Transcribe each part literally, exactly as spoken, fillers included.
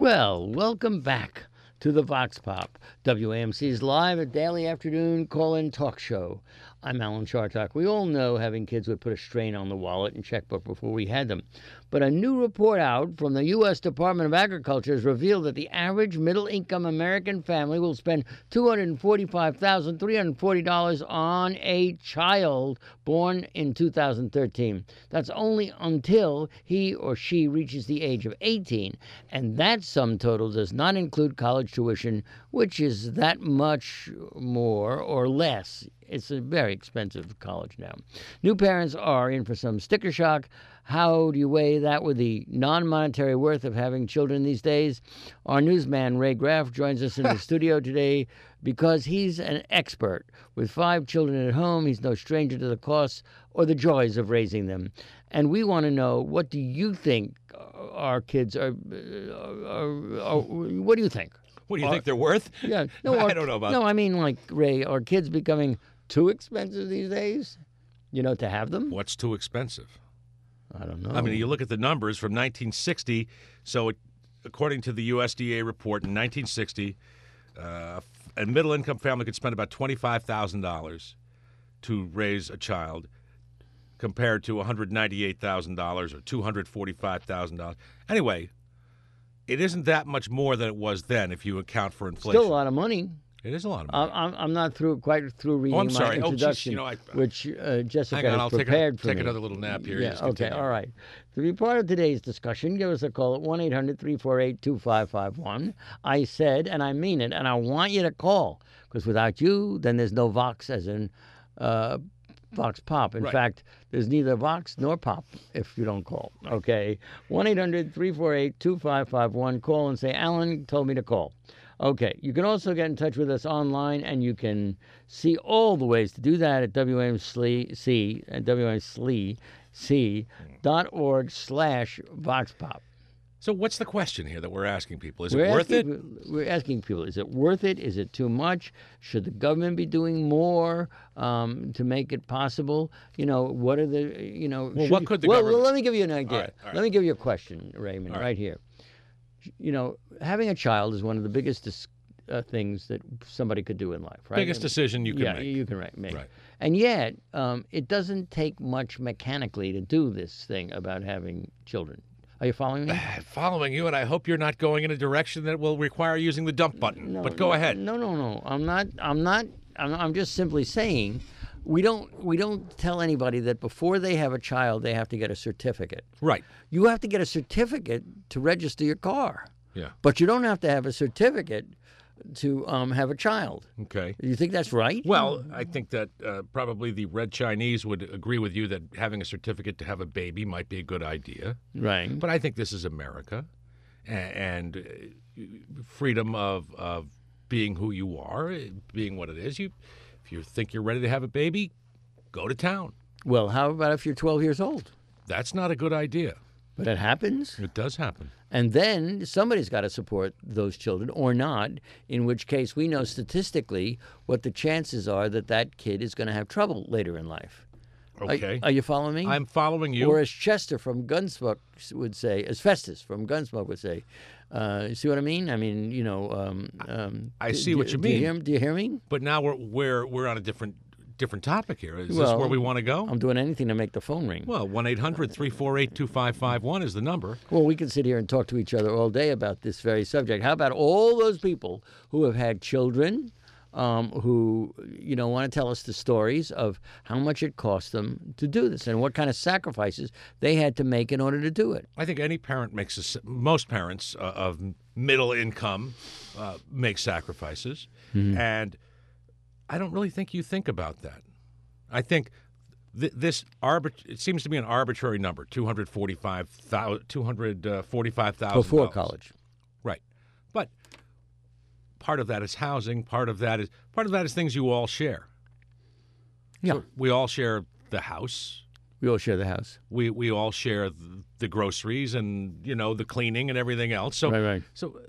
Well, welcome back to the Vox Pop, W A M C's live daily afternoon call-in talk show. I'm Alan Chartock. We all know having kids would put a strain on the wallet and checkbook before we had them. But a new report out from the U S Department of Agriculture has revealed that the average middle-income American family will spend two hundred forty-five thousand three hundred forty dollars on a child born in two thousand thirteen. That's only until he or she reaches the age of eighteen. And that sum total does not include college tuition, which is that much more or less. It's a very expensive college now. New parents are in for some sticker shock. How do you weigh that with the non-monetary worth of having children these days? Our newsman, Ray Graff, joins us in the studio today because he's an expert. With five children at home, he's no stranger to the costs or the joys of raising them. And we want to know, what do you think our kids are, are, are what do you think? What do you are, think they're worth? Yeah, no, our, I don't know about No, I mean, like, Ray, are kids becoming too expensive these days, you know, to have them? What's too expensive? I don't know. I mean, you look at the numbers from nineteen sixty. So, it, according to the U S D A report, in nineteen sixty, uh, a middle-income family could spend about twenty-five thousand dollars to raise a child, compared to one hundred ninety-eight thousand dollars or two hundred forty-five thousand dollars. Anyway, it isn't that much more than it was then if you account for inflation. Still a lot of money. It is a lot of money. I'm, I'm not through quite through reading oh, I'm my sorry. introduction, oh, geez, you know, I, which uh, Jessica hang on, has I'll prepared take, a, for take me. another little nap here. Yeah, Just okay, continue. all right. To be part of today's discussion, give us a call at one eight hundred three four eight two five five one. I said, and I mean it, and I want you to call, because without you, then there's no Vox as in uh, Vox Pop. In right. fact, there's neither Vox nor Pop if you don't call, okay? one eight hundred three four eight two five five one. Call and say, Alan told me to call. Okay, you can also get in touch with us online, and you can see all the ways to do that at W M C, at W M C dot org slash Vox Pop. So what's the question here that we're asking people? Is we're it worth asking, it? We're asking people, is it worth it? Is it too much? Should the government be doing more um, to make it possible? You know, what are the, you know... Well, should, what could the well, government... Well, let me give you an idea. All right, all right. Let me give you a question, Raymond, All right. right here. You know, having a child is one of the biggest dis- uh, things that somebody could do in life, right? Biggest I mean, decision you can yeah, make. you can right, make. Right. And yet, um, it doesn't take much mechanically to do this thing about having children. Are you following me? Following you, and I hope you're not going in a direction that will require using the dump button. No, but go no, ahead. No, no, no. I'm not. I'm not. I'm, I'm just simply saying, we don't. We don't tell anybody that before they have a child, they have to get a certificate. Right. You have to get a certificate to register your car. Yeah. But you don't have to have a certificate to um, have a child. Okay. You think that's right? Well, I think that uh, probably the Red Chinese would agree with you that having a certificate to have a baby might be a good idea. Right. But I think this is America, and, and uh, freedom of of being who you are, being what it is. You, if you think you're ready to have a baby, go to town. Well, how about if you're twelve years old? That's not a good idea. But it happens. It does happen. And then somebody's got to support those children or not, in which case we know statistically what the chances are that that kid is going to have trouble later in life. Okay. Are, are you following me? I'm following you. Or as Chester from Gunsmoke would say, as Festus from Gunsmoke would say, uh, you see what I mean? I mean, you know. Um, um, I see do, what you do You mean. hear, do you hear me? But now we're we're we're on a different different topic here. Is well, this where we want to go? I'm doing anything to make the phone ring. Well, one eight hundred three four eight two five five one is the number. Well, we can sit here and talk to each other all day about this very subject. How about all those people who have had children, um, who, you know, want to tell us the stories of how much it cost them to do this and what kind of sacrifices they had to make in order to do it? I think any parent makes a, most parents uh, of middle income uh, make sacrifices, mm-hmm. and I don't really think you think about that. I think th- this arbit- it seems to be an arbitrary number, two hundred forty-five thousand, two hundred forty-five thousand before college, right? But part of that is housing. Part of that is part of that is things you all share. Yeah, so we all share the house. We all share the house. We we all share the, the groceries and, you know, the cleaning and everything else. So right, right. So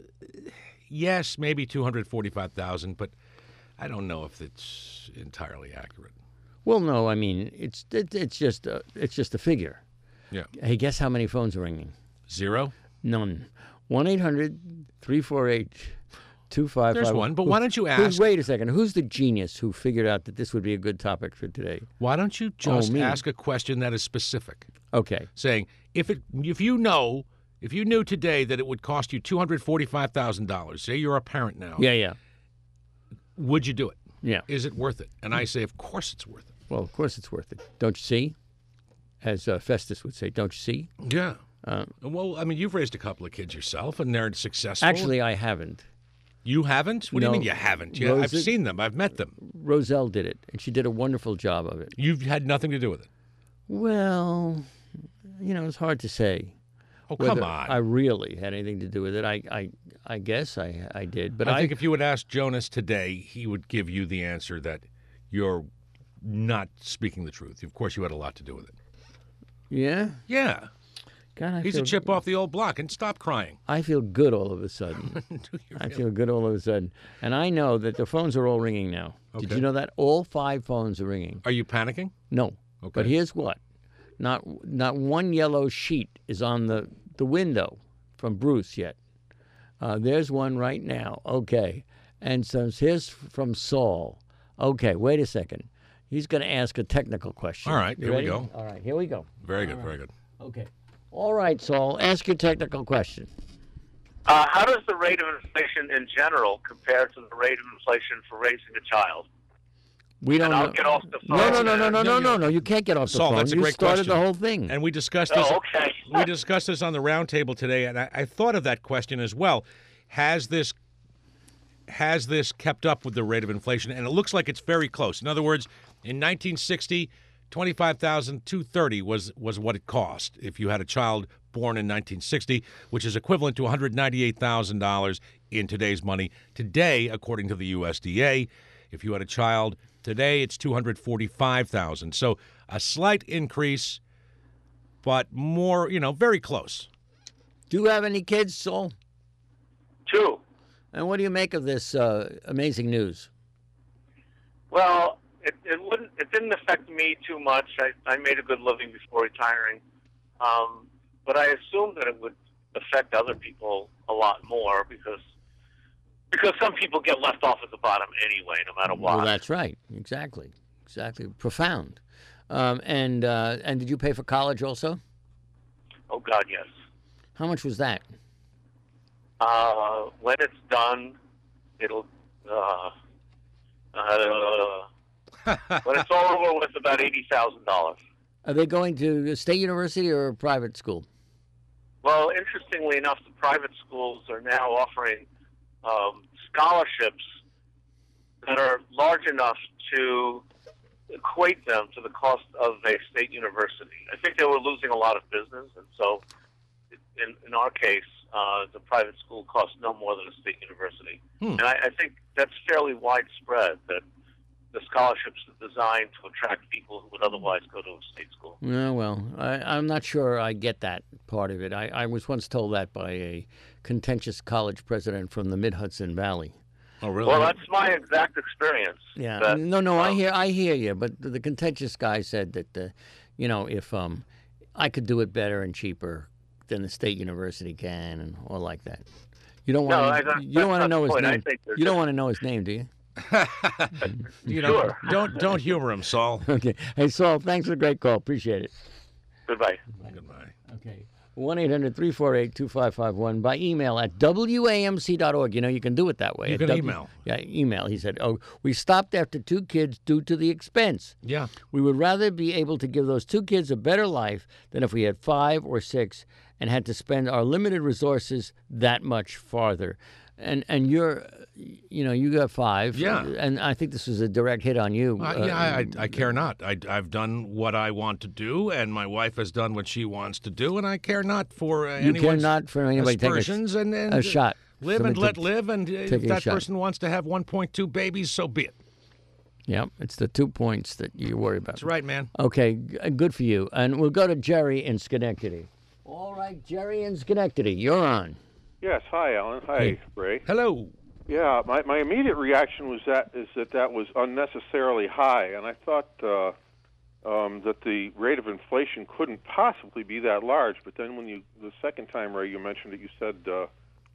yes, maybe two hundred forty-five thousand, but I don't know if it's entirely accurate. Well, no, I mean it's it, it's just a, it's just a figure. Yeah. Hey, guess how many phones are ringing? Zero? None. one eight hundred three four eight two five five one. There's one, but why don't you Who's, ask? wait a second. Who's the genius who figured out that this would be a good topic for today? Why don't you just Oh, me. ask a question that is specific? Okay. Saying, if it, if you know, if you knew today that it would cost you two hundred forty-five thousand dollars, say you're a parent now, Yeah, yeah, would you do it? yeah. Is it worth it? And I say, of course it's worth it. Well, of course it's worth it. Don't you see? As uh, Festus would say, don't you see? Yeah. Uh, Well, I mean, you've raised a couple of kids yourself, and they're successful. actually, I haven't. You haven't? What do No. you mean you haven't? Yeah, I've Rosa- seen them. I've met them. Roselle did it, and she did a wonderful job of it. You've had nothing to do with it. Well, you know, it's hard to say. Oh, come whether on. I really had anything to do with it. I, I, I guess I, I did. But I, I, think if you would ask Jonas today, he would give you the answer that you're not speaking the truth. Of course, you had a lot to do with it. yeah. Yeah. God, I He's feel, a chip off the old block. And stop crying. I feel good all of a sudden. Do you I really? feel good all of a sudden, and I know that the phones are all ringing now. Did Okay. you know that all five phones are ringing? Are you panicking? No. Okay. But here's what: not not one yellow sheet is on the the window from Bruce yet. Uh, there's one right now. Okay, and so here's from Saul. Okay, wait a second. He's going to ask a technical question. All right, You here we ready? go. All right, here we go. Very good, very good. Okay. All right, Saul, ask your technical question. Uh, how does the rate of inflation in general compare to the rate of inflation for raising a child? We don't And I'll know. get off the No, phone. no, no, no, no, No, no, you- no, no. You can't get off the Saul, phone. that's a you great started question. the whole thing. And we discussed this. Oh, okay. we discussed this on the roundtable today, and I, I thought of that question as well. Has this has this kept up with the rate of inflation? And it looks like it's very close. In other words, in nineteen sixty, twenty-five thousand two hundred thirty was was what it cost if you had a child born in nineteen sixty, which is equivalent to one hundred ninety-eight thousand dollars in today's money. Today, according to the U S D A, if you had a child today, it's two hundred forty-five thousand dollars. So a slight increase, but more, you know, very close. Do you have any kids, Saul? Two. And what do you make of this uh, amazing news? Well, it, it wouldn't. It didn't affect me too much. I, I made a good living before retiring, um, but I assumed that it would affect other people a lot more because because some people get left off at the bottom anyway, no matter what. Well, that's right. Exactly. Exactly. Profound. Um, and uh, and did you pay for college also? Oh God, yes. How much was that? Uh, when it's done, it'll. Uh, uh, when it's all over with, about eighty thousand dollars. Are they going to a state university or a private school? Well, interestingly enough, the private schools are now offering um, scholarships that are large enough to equate them to the cost of a state university. I think they were losing a lot of business, and so in, in our case, uh, the private school costs no more than a state university. Hmm. And I, I think that's fairly widespread, that the scholarships are designed to attract people who would otherwise go to a state school. Yeah, well, I, I'm not sure I get that part of it. I, I was once told that by a contentious college president from the Mid-Hudson Valley. Oh, really? Well, that's my exact experience. Yeah, that, no, no, I um, hear, I hear you. But the, the contentious guy said that, uh, you know, if um, I could do it better and cheaper than the state university can, and all like that. You don't No, want I to. don't- You don't that's want to not know the his point. I name. think they're You don't just- want to know his name, do you? you know, Sure. don't don't humor him, Saul. Okay. Hey, Saul, thanks for the great call. Appreciate it. Goodbye. Goodbye. Okay. one eight hundred three four eight two five five one by email at W A M C dot org. You know, you can do it that way. You at can W- email. Yeah, email. He said, oh, we stopped after two kids due to the expense. Yeah. We would rather be able to give those two kids a better life than if we had five or six and had to spend our limited resources that much farther. And and you're, you know, you got five. Yeah. And I think this was a direct hit on you. Uh, yeah, I, I, I care not. I, I've done what I want to do, and my wife has done what she wants to do, and I care not for uh, You care anyone's not for anybody taking a, aspersions and, and a shot. live Somebody and let take- live, and uh, if taking a that shot. person wants to have one point two babies, so be it. Yeah, it's the two points that you worry about. That's right, man. Okay, g- good for you. And we'll go to Jerry in Schenectady. All right, Jerry in Schenectady, you're on. Yes, hi, Alan. Hi, Hey. Ray. Hello. Yeah, my, my immediate reaction was that is that that was unnecessarily high, and I thought uh, um, that the rate of inflation couldn't possibly be that large. But then when you the second time, Ray, you mentioned it, you said uh,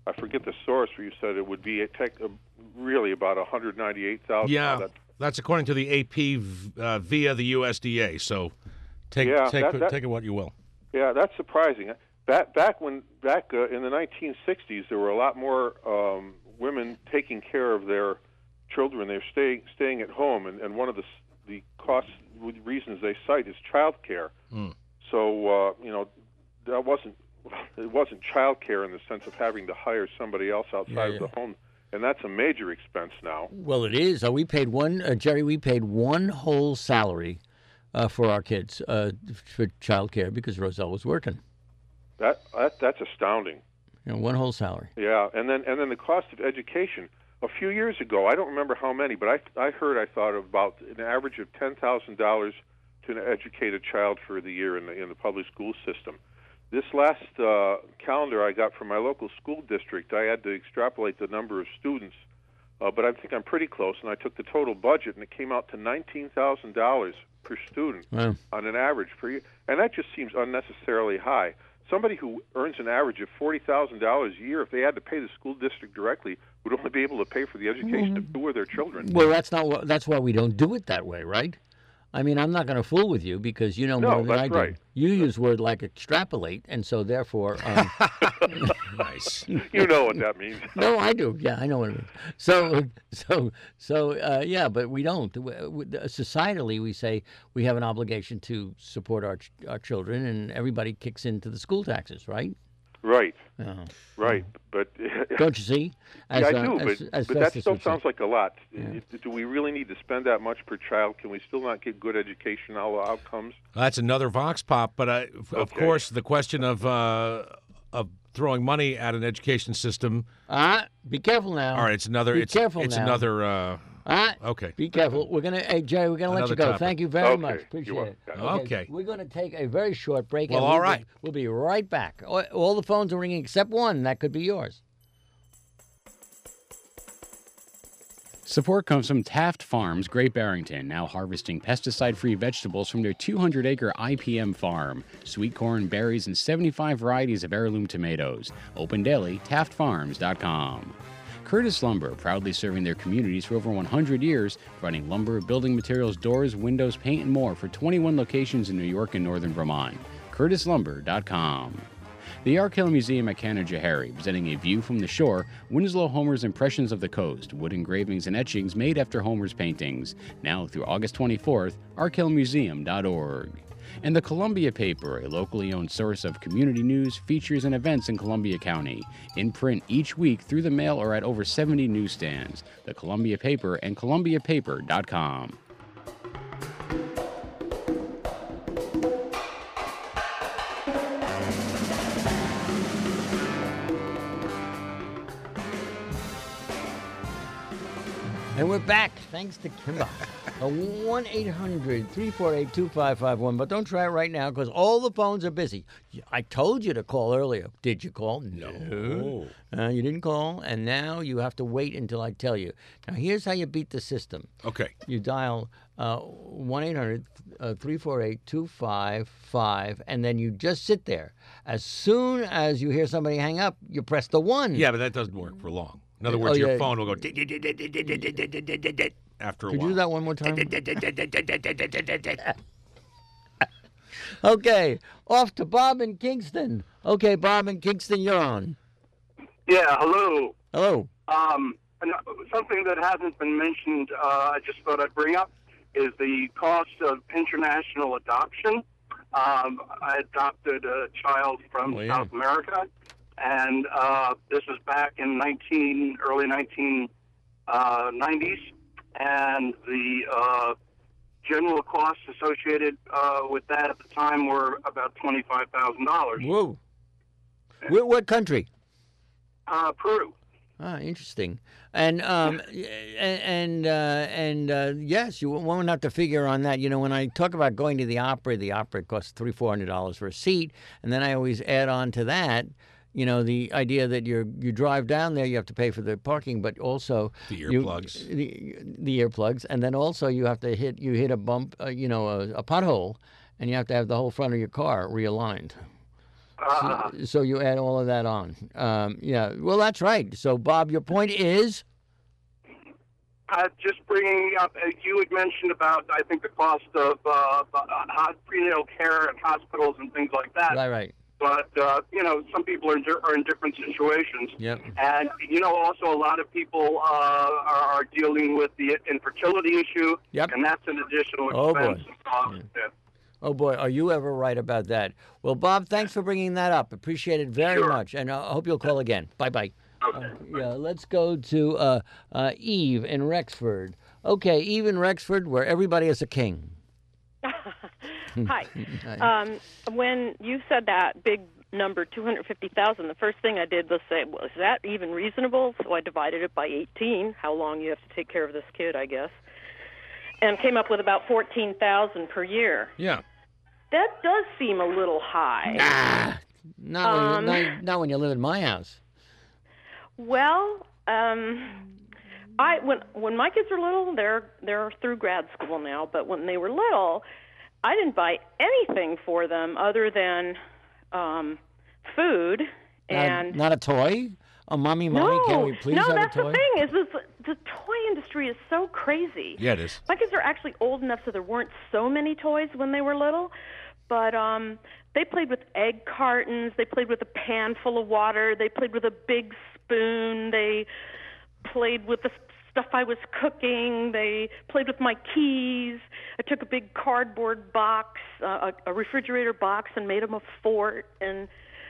I forget the source where you said it would be a tech, uh, really about one hundred ninety-eight thousand. Yeah, that, that's according to the A P uh, via the U S D A. So take Yeah, take that- that- take it what you will. Yeah, that's surprising. Back back when back uh, in the nineteen sixties, there were a lot more um, women taking care of their children. They're staying staying at home, and, and one of the the cost reasons they cite is child care. Mm. So uh, you know that wasn't it wasn't child care in the sense of having to hire somebody else outside Yeah, of the home, and that's a major expense now. Well, it is. Uh, we paid one, uh, Jerry. We paid one whole salary uh, for our kids uh, for childcare because Roselle was working. That, that that's astounding. You know, one whole salary. Yeah, and then and then the cost of education. A few years ago, I don't remember how many, but I I heard I thought about an average of ten thousand dollars to educate a child for the year in the in the public school system. This last uh, calendar I got from my local school district, I had to extrapolate the number of students, uh, but I think I'm pretty close. And I took the total budget, and it came out to nineteen thousand dollars per student Wow. on an average per year, and that just seems unnecessarily high. Somebody who earns an average of forty thousand dollars a year, if they had to pay the school district directly, would only be able to pay for the education of two of their children. Well, that's not. What, that's why we don't do it that way, right? I mean, I'm not going to fool with you because you know No, more than that's I do. right. You use word like extrapolate, and so therefore. Um, Nice. You know what that means. No, I do. Yeah, I know what it means. So, so, so, uh, yeah, but we don't. We- we- Societally, we say we have an obligation to support our ch- our children, and everybody kicks into the school taxes, right? Right, Uh, right. But don't you see? As, yeah, I uh, do. as- But, as but that Festus still would say. sounds like a lot. Yeah. Do we really need to spend that much per child? Can we still not get good educational outcomes? That's another Vox Pop, but uh, of Okay. course the question of uh, of throwing money at an education system. Ah, be careful now. All right, it's another. Be it's careful it's now. another. Uh, Ah, okay. be careful. We're gonna, hey Jerry, we're gonna let you Another go. topic. Thank you very Okay, much. you're Appreciate it. welcome. Okay. We're gonna take a very short break. Well, and all we'll right. Be, we'll be right back. All, all the phones are ringing except one. That could be yours. Support comes from Taft Farms, Great Barrington, now harvesting pesticide-free vegetables from their two hundred acre I P M farm. Sweet corn, berries, and seventy-five varieties of heirloom tomatoes. Open daily, taft farms dot com. Curtis Lumber, proudly serving their communities for over one hundred years, providing lumber, building materials, doors, windows, paint, and more for twenty-one locations in New York and northern Vermont. curtis lumber dot com. The Arkell Museum at Canajoharie, presenting a view from the shore, Winslow Homer's Impressions of the Coast, wood engravings and etchings made after Homer's paintings. Now through August twenty-fourth, arkell museum dot org. And the Columbia Paper, a locally owned source of community news, features, and events in Columbia County. In print each week through the mail or at over seventy newsstands. The Columbia Paper and columbia paper dot com. And we're back, thanks to Kimba. A one eight hundred three four eight two five five one. But don't try it right now because all the phones are busy. I told you to call earlier. Did you call? No. Uh, you didn't call, and now you have to wait until I tell you. Now, here's how you beat the system. Okay. You dial uh, one eight hundred three four eight two five five, and then you just sit there. As soon as you hear somebody hang up, you press the one. Yeah, but that doesn't work for long. In other words, Oh, your yeah. phone will go after a Could you while. do that one more time? Okay, off to Bob in Kingston. Okay, Bob in Kingston, you're on. Yeah, hello. Hello. Um, and, uh, something that hasn't been mentioned, uh, I just thought I'd bring up, is the cost of international adoption. Um, I adopted a child from Oh, yeah. South America, and uh, this was back in nineteen early nineteen nineties, and the uh, general costs associated uh, with that at the time were about twenty-five thousand dollars. Whoa. What, what country? Uh, Peru. Ah, interesting. And um, and and, uh, and uh, yes, you won't have to figure on that. You know, when I talk about going to the opera, the opera costs three, four hundred dollars for a seat, and then I always add on to that, you know, the idea that you you drive down there, you have to pay for the parking, but also The you- earplugs. the the earplugs, and then also you have to hit you hit a bump, uh, you know, a, a pothole, and you have to have the whole front of your car realigned. Uh, So, so you add all of that on. Um, yeah. Well, that's right. So, Bob, your point is. Uh, just bringing up, as you had mentioned about, I think, the cost of uh, uh, prenatal care and hospitals and things like that. Right, right. But, uh, you know, some people are in, di- are in different situations. Yep. And, you know, also a lot of people uh, are, are dealing with the infertility issue. Yep. And that's an additional Oh, boy. expense. and cost. Yeah. Oh, boy, are you ever right about that? Well, Bob, thanks for bringing that up. Appreciate it very Sure. much. And I hope you'll call again. Bye-bye. Okay. Uh, yeah, let's go to uh, uh, Eve in Rexford. Okay, Eve in Rexford, where everybody is a king. Hi. Um, when you said that big number, two hundred fifty thousand, the first thing I did was say, well, is that even reasonable? So I divided it by eighteen, how long you have to take care of this kid, I guess, and came up with about fourteen thousand per year. Yeah. That does seem a little high. Ah, not, when Um, you, not, not when you live in my house. Well, um, I when when my kids are little, they're they're through grad school now. But when they were little, I didn't buy anything for them other than um, food Not, and a, not a toy? Oh, mommy, mommy, no, can we please no, have that's a toy? the thing. Is this the toy industry is so crazy. Yeah, it is. My kids are actually old enough so there weren't so many toys when they were little, but um, they played with egg cartons. They played with a pan full of water. They played with a big spoon. They played with the stuff I was cooking. They played with my keys. I took a big cardboard box, uh, a, a refrigerator box, and made them a fort and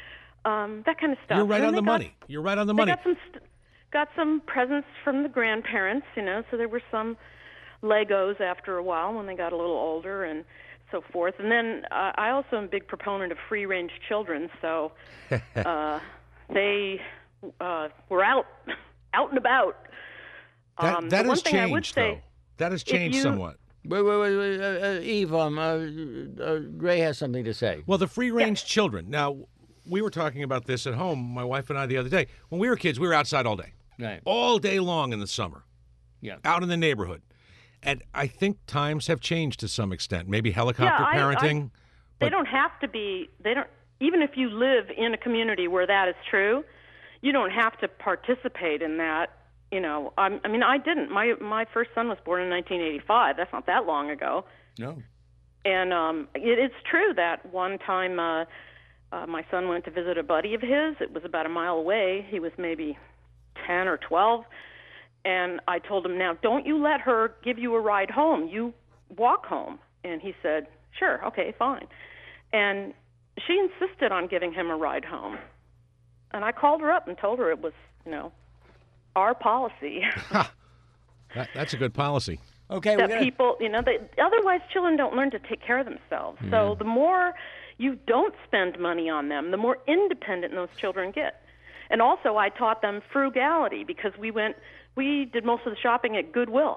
um, that kind of stuff. You're right And on they the got- money. You're right on the They money. got some st- got some presents from the grandparents, you know. So there were some Legos after a while when they got a little older and so forth. And then uh, I also am a big proponent of free-range children, so uh, they uh, were out out and about. That, Um, that the one has thing I would changed, say, though. That has changed you- somewhat. Wait, wait, wait, wait uh, uh, Eve, um, uh, uh, Ray has something to say. Well, the free-range children. Now, we were talking about this at home, my wife and I, the other day. When we were kids, we were outside all day. Right. All day long in the summer. Yeah. Out in the neighborhood. And I think times have changed to some extent. Maybe helicopter Yeah, I- I- parenting. they but- don't have to be. They don't. Even if you live in a community where that is true, you don't have to participate in that. You know, I'm, I mean, I didn't. My my first son was born in nineteen eighty-five. That's not that long ago. No. And um, it, it's true that one time uh, uh, my son went to visit a buddy of his. It was about a mile away. He was maybe ten or twelve. And I told him, now, don't you let her give you a ride home. You walk home. And he said, sure, okay, fine. And she insisted on giving him a ride home. And I called her up and told her it was, you know, our policy. That, that's a good policy. Okay, we're that gonna... people, you know, they, otherwise children don't learn to take care of themselves. So the more you don't spend money on them, the more independent those children get. And also I taught them frugality because we went, we did most of the shopping at Goodwill.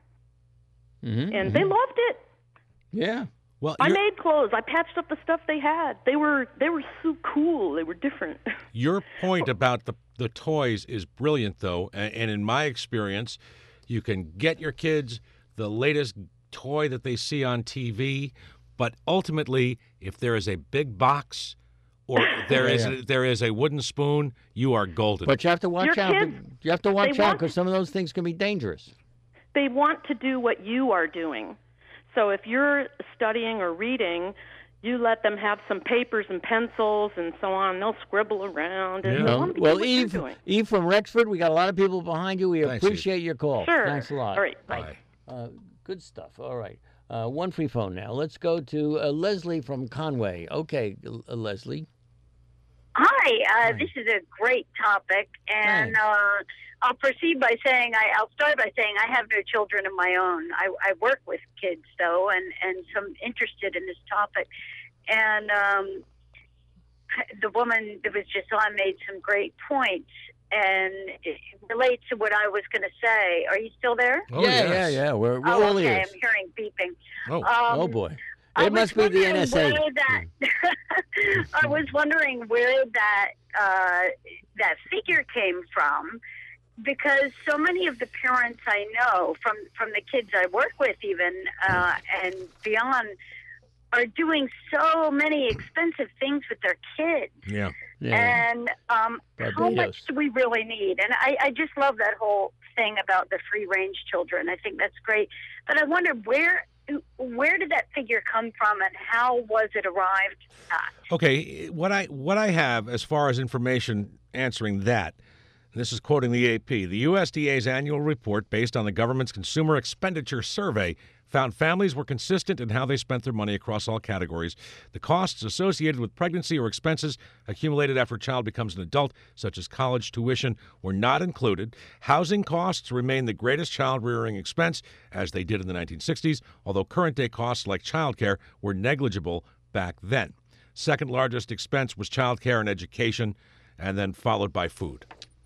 Mhm, And mhm. they loved it. Yeah. Well, I your, made clothes. I patched up the stuff they had. They were they were so cool. They were different. your point about the, the toys is brilliant, though. And, and in my experience, you can get your kids the latest toy that they see on T V. But ultimately, if there is a big box or there is Yeah. a, there is a wooden spoon, you are golden. But you have to watch Your out. kids, you have to watch they out want- because some of those things can be dangerous. They want to do what you are doing. So if you're studying or reading, you let them have some papers and pencils and so on. They'll scribble around. And Yeah. they Well, want to well, do what you're Eve, doing. Eve from Rexford, we got a lot of people behind you. We Thanks, Eve. appreciate your call. Sure. Thanks a lot. All right. Bye. Bye. Uh, good stuff. All right. Uh, one free phone now. Let's go to uh, Leslie from Conway. Okay, uh, Leslie. Hi, uh, this is a great topic, and Thanks. uh, I'll proceed by saying I, I'll start by saying I have no children of my own. I, I work with kids though, and and so I'm interested in this topic. And um, the woman that was just on made some great points, and it relates to what I was going to say. Are you still there? Oh, yeah, yes. yeah, yeah. We're, we're Oh, all okay. ears. I'm hearing beeping. Oh, Um, Oh boy. I It must was be the N wondering S A. where That, I was wondering where that uh, that figure came from, because so many of the parents I know, from from the kids I work with, even uh, and beyond, are doing so many expensive things with their kids. Yeah. Yeah. And um, how Barbados. much do we really need? And I, I just love that whole thing about the free-range children. I think that's great. But I wonder where where did that figure come from, and how was it arrived at? Okay, what I what I have as far as information answering that, and this is quoting the A P, the U S D A's annual report based on the government's Consumer Expenditure Survey found families were consistent in how they spent their money across all categories. The costs associated with pregnancy or expenses accumulated after a child becomes an adult, such as college tuition, were not included. Housing costs remain the greatest child-rearing expense, as they did in the nineteen sixties, although current-day costs like childcare were negligible back then. Second largest expense was childcare and education, and then followed by food.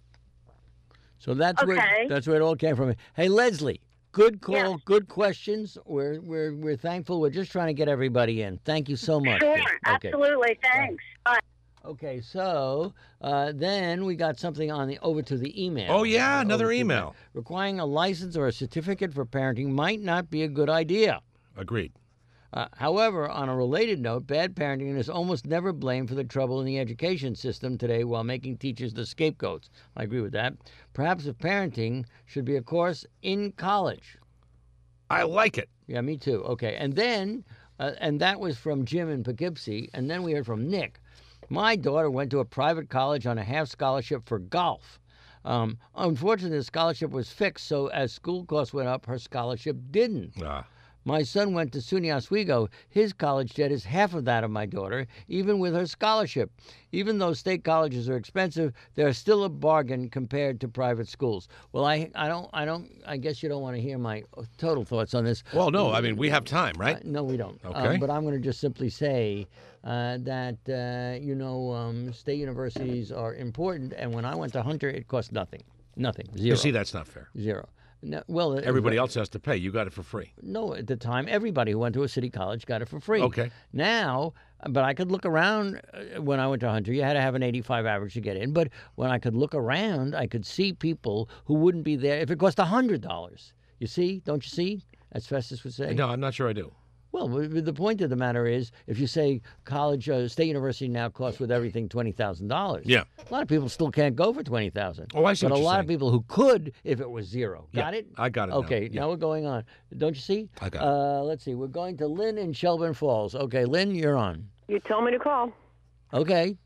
So that's Okay. where that's where it all came from. Hey, Leslie, good call, Yes. good questions. We're we're we're thankful. We're just trying to get everybody in. Thank you so much. Sure, Okay. absolutely. Thanks. Bye. Okay, so uh, then we got something on the over to the email. Oh, yeah, Uh, another over to email. that. Requiring a license or a certificate for parenting might not be a good idea. Agreed. Uh, however, on a related note, bad parenting is almost never blamed for the trouble in the education system today while making teachers the scapegoats. I agree with that. Perhaps if parenting should be a course in college. I like it. Yeah, me too. Okay, and then, uh, and that was from Jim in Poughkeepsie, and then we heard from Nick. My daughter went to a private college on a half scholarship for golf. Um, unfortunately, the scholarship was fixed, so as school costs went up, her scholarship didn't. Ah. My son went to SUNY Oswego. His college debt is half of that of my daughter, even with her scholarship. Even though state colleges are expensive, they're still a bargain compared to private schools. Well, I, I don't, I don't, I guess you don't want to hear my total thoughts on this. Well, no, I mean, we have time, right? Uh, no, we don't. Okay. Um, but I'm going to just simply say uh, that, uh, you know, um, state universities are important. And when I went to Hunter, it cost nothing. Nothing. Zero. You see, that's not fair. Zero. No, well, it- Everybody else has to pay. You got it for free. No, at the time, everybody who went to a city college got it for free. Okay. Now, but I could look around uh, when I went to Hunter. You had to have an eighty-five average to get in. But when I could look around, I could see people who wouldn't be there if it cost one hundred dollars. You see? Don't you see? As Festus would say. No, I'm not sure I do. Well, w- the point of the matter is, if you say college, uh, state university now costs with everything twenty thousand dollars. Yeah. A lot of people still can't go for twenty thousand. Oh, I see But what a you're lot of saying. people who could, if it was zero. Yeah, Got it? I got it now. Okay. Yeah. Now we're going on. Don't you see? I got it. uh, Let's see. We're going to Lynn in Shelburne Falls. Okay, Lynn, you're on. You told me to call. Okay.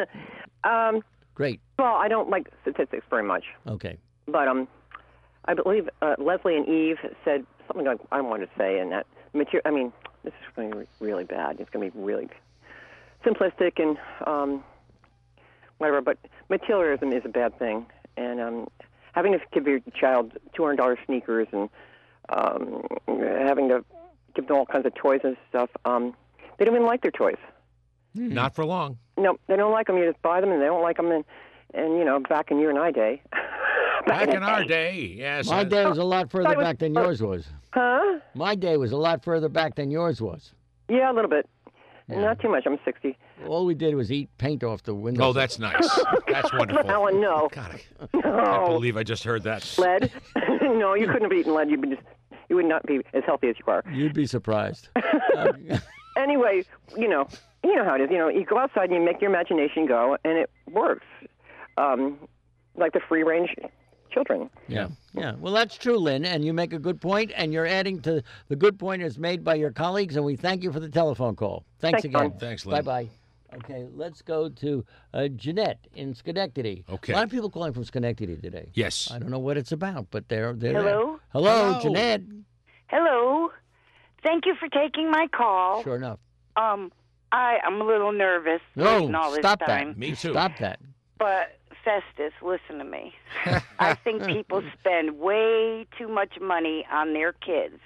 Um, Great. well, I don't like statistics very much, Okay. but um, I believe uh, Leslie and Eve said something like I wanted to say, and that material. I mean, this is going to be really bad. It's going to be really simplistic and um, whatever. But materialism is a bad thing, and um, having to give your child two hundred dollars sneakers and um, having to give them all kinds of toys and stuff. Um, they don't even like their toys. Not for long. No, they don't like them. You just buy them, and they don't like them. And, and you know, back in you and I day. Back the in our day. day, yes. My I- day was a lot further I was- back than yours was. Huh? My day was a lot further back than yours was. Yeah, a little bit. Yeah. Not too much. I'm sixty. All we did was eat paint off the windows. Oh, that's nice. That's wonderful. Alan, no. God, I can't No. believe I just heard that. Lead? No, you couldn't have eaten lead. You'd be just, you would not be as healthy as you are. You'd be surprised. Uh, Anyway, you know, you know how it is. You know, you go outside and you make your imagination go, and it works. Um, like the free range children. Yeah, yeah. Well, that's true, Lynn, and you make a good point, and you're adding to the good point is made by your colleagues, and we thank you for the telephone call. Thanks Thanks, again. Don. Thanks, Lynn. Bye-bye. Okay, let's go to uh, Jeanette in Schenectady. Okay. A lot of people calling from Schenectady today. Yes. I don't know what it's about, but they're they're Hello? there. Hello, Hello. Jeanette. Hello. Thank you for taking my call. Sure enough. Um, I I'm a little nervous No, waiting all this stop time. that. Me too. Stop that. But Festus, listen to me. I think people spend way too much money on their kids.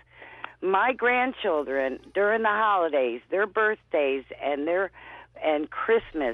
My grandchildren during the holidays, their birthdays and their and Christmas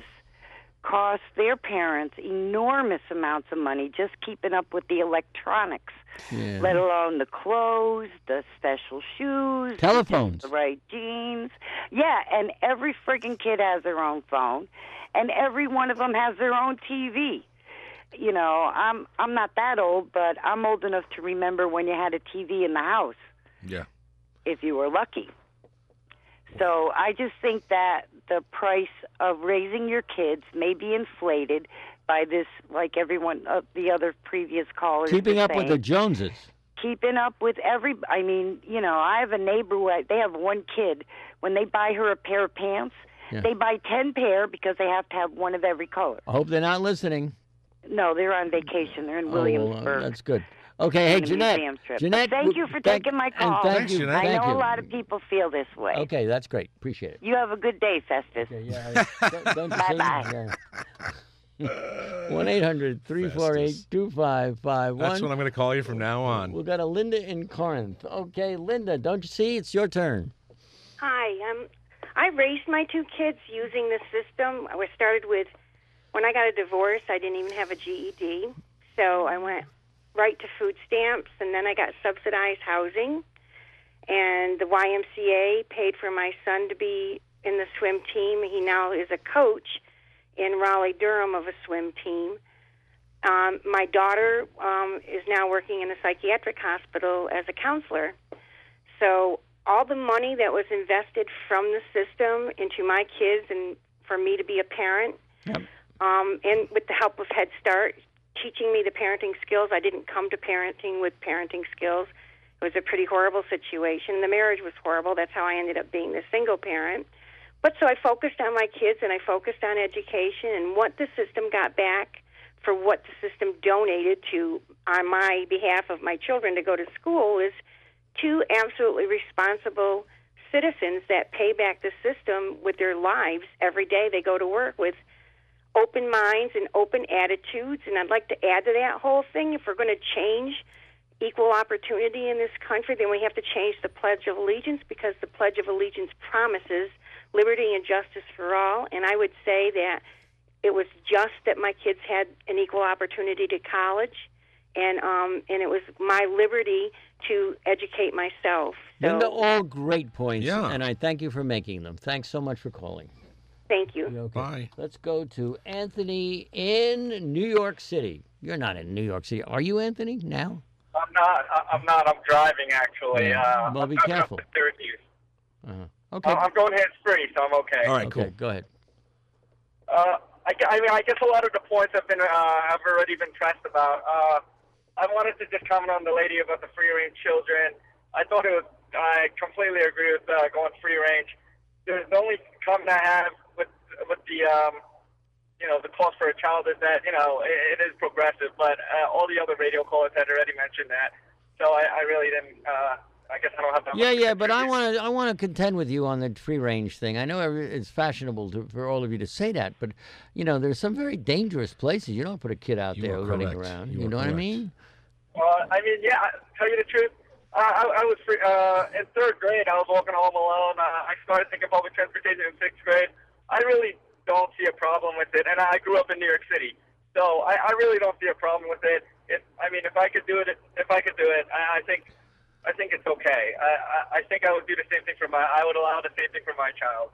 cost their parents enormous amounts of money just keeping up with the electronics, Yeah. let alone the clothes, the special shoes, Telephones. the right jeans. Yeah, and every friggin' kid has their own phone, and every one of them has their own T V. You know, I'm I'm not that old, but I'm old enough to remember when you had a T V in the house, Yeah. if you were lucky. So I just think that the price of raising your kids may be inflated by this, like everyone, uh, the other previous callers. Keeping were up with saying. the Joneses. Keeping up with every, I mean, you know, I have a neighbor who, they have one kid. When they buy her a pair of pants, Yeah. they buy ten pair because they have to have one of every color. I hope they're not listening. No, they're on vacation. They're in Oh, well, uh, Williamsburg. that's good. Okay, hey, on a Jeanette. museum trip. Jeanette, But thank you for thank- taking my and call. thank Thanks, you. Jeanette. I Thank know you. a lot of people feel this way. Okay, that's great. Appreciate it. You have a good day, Festus. Okay, yeah. Don't, don't you say- Bye-bye. yeah. one eight hundred three four eight two five five one. That's what I'm going to call you from now on. We've got a Linda in Corinth. Okay, Linda, don't you see? It's your turn. Hi. Um, I raised my two kids using the system. I was started with, when I got a divorce, I didn't even have a G E D. So I went right to food stamps, and then I got subsidized housing. And the Y M C A paid for my son to be in the swim team. He now is a coach in Raleigh-Durham of a swim team. Um, my daughter um, is now working in a psychiatric hospital as a counselor. So all the money that was invested from the system into my kids and for me to be a parent, Yep. um, and with the help of Head Start, teaching me the parenting skills. I didn't come to parenting with parenting skills. It was a pretty horrible situation. The marriage was horrible. That's how I ended up being the single parent. But so I focused on my kids and I focused on education and what the system got back for what the system donated to on my behalf of my children to go to school is two absolutely responsible citizens that pay back the system with their lives every day. They go to work with open minds and open attitudes. And I'd like to add to that whole thing, if we're going to change equal opportunity in this country, then we have to change the Pledge of Allegiance, because the Pledge of Allegiance promises liberty and justice for all. And I would say that it was just that my kids had an equal opportunity to college, and um, and it was my liberty to educate myself. So, Linda, all great points, Yeah. and I thank you for making them. Thanks so much for calling. thank you. Okay. Bye. Let's go to Anthony in New York City. You're not in New York City. Are you, Anthony, now? I'm not. I- I'm not. I'm driving actually. Yeah. Uh, Well, I'm be coming up careful. to Syracuse. Uh-huh. Okay. Uh, I'm going hands free, so I'm okay. All right, okay, cool. go ahead. Uh, I, gu- I mean, I guess a lot of the points have been uh, have already been pressed about. Uh, I wanted to just comment on the lady about the free range children. I thought it was. I completely agree with uh, going free range. There's the only comment I have with with the um, you know the cost for a child is that you know it, it is progressive, but uh, all the other radio callers had already mentioned that. So I, I really didn't. Uh, I guess I don't have that. Yeah, much yeah, but I contribute. want to I want to contend with you on the free range thing. I know every, it's fashionable to, for all of you to say that, but you know, there's some very dangerous places. You don't put a kid out You there are running correct. around. You You, are know what I correct. mean? Uh, I mean, yeah. I- Tell you the truth, uh, I, I was free, uh, in third grade. I was walking home alone. Uh, I started taking public transportation in sixth grade. I really don't see a problem with it, and I grew up in New York City, so I, I really don't see a problem with it. If I mean, if I could do it, if I could do it, I, I think, I think it's okay. I, I, I think I would do the same thing for my. I would allow the same thing for my child.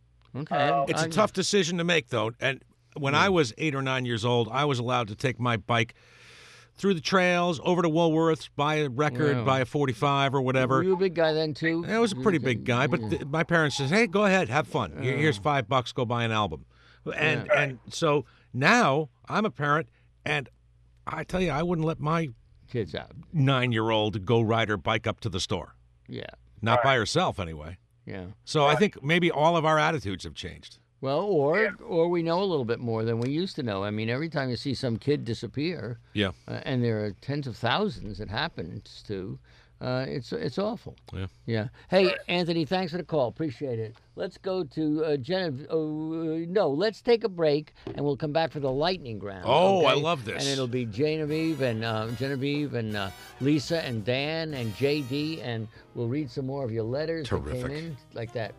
Okay. It's a I- tough decision to make, though. And when I was eight or nine years old, I was allowed to take my bike through the trails, over to Woolworths, buy a record, Wow. buy a forty-five or whatever. Were you a big guy then too? I was a pretty big guy, but th- my parents says, "Hey, go ahead, have fun. Here- Here's five bucks. Go buy an album." And and so now I'm a parent, and I tell you, I wouldn't let my kids out. nine-year-old go ride her bike up to the store. Yeah. Not by herself, anyway. Yeah. So I think maybe all of our attitudes have changed. Well, or or we know a little bit more than we used to know. I mean, every time you see some kid disappear, Yeah. uh, and there are tens of thousands it happens to, uh, it's it's awful. Yeah. Yeah. Hey, Anthony, thanks for the call. Appreciate it. Let's go to uh, Genevieve. Oh, uh, no, let's take a break, and we'll come back for the lightning round. Oh, I okay? love this. And it'll be Genevieve and uh, Genevieve and uh, Lisa and Dan and J D, and we'll read some more of your letters that Terrific. came in like that.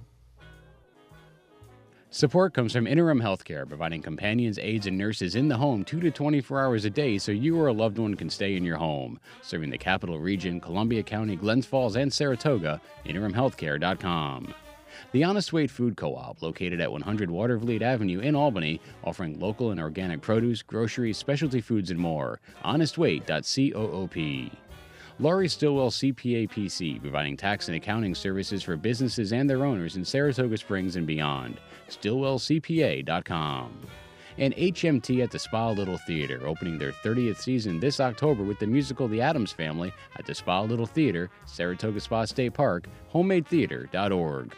Support comes from Interim Healthcare, providing companions, aides, and nurses in the home two to twenty-four hours a day so you or a loved one can stay in your home. Serving the Capital Region, Columbia County, Glens Falls, and Saratoga, interim healthcare dot com. The Honest Weight Food Co-op, located at one hundred Watervliet Avenue in Albany, offering local and organic produce, groceries, specialty foods, and more. honest weight dot coop. Laurie Stillwell C P A P C, providing tax and accounting services for businesses and their owners in Saratoga Springs and beyond. Stillwell C P A dot com. And H M T at the Spa Little Theater, opening their thirtieth season this October with the musical The Addams Family at the Spa Little Theater, Saratoga Spa State Park, homemade theater dot org.